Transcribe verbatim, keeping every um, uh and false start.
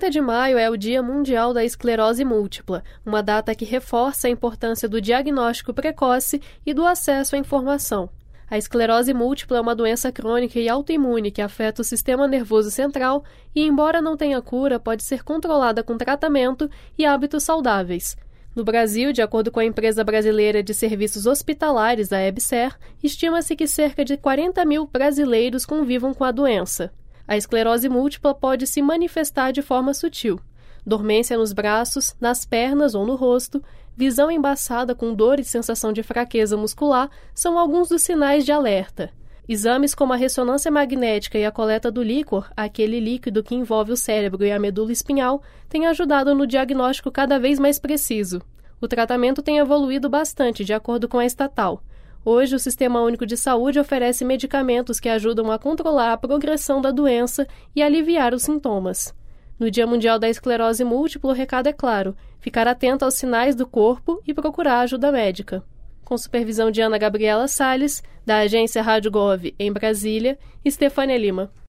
trinta de maio é o Dia Mundial da Esclerose Múltipla, uma data que reforça a importância do diagnóstico precoce e do acesso à informação. A esclerose múltipla é uma doença crônica e autoimune que afeta o sistema nervoso central e, embora não tenha cura, pode ser controlada com tratamento e hábitos saudáveis. No Brasil, de acordo com a empresa brasileira de serviços hospitalares, a EBSER, estima-se que cerca de quarenta mil brasileiros convivam com a doença. A esclerose múltipla pode se manifestar de forma sutil. Dormência nos braços, nas pernas ou no rosto, visão embaçada com dor e sensação de fraqueza muscular são alguns dos sinais de alerta. Exames como a ressonância magnética e a coleta do líquor, aquele líquido que envolve o cérebro e a medula espinhal, têm ajudado no diagnóstico cada vez mais preciso. O tratamento tem evoluído bastante, de acordo com a estatal. Hoje, o Sistema Único de Saúde oferece medicamentos que ajudam a controlar a progressão da doença e aliviar os sintomas. No Dia Mundial da Esclerose Múltipla, o recado é claro: ficar atento aos sinais do corpo e procurar ajuda médica. Com supervisão de Ana Gabriela Salles, da agência Rádio Gov em Brasília, Estefânia Lima.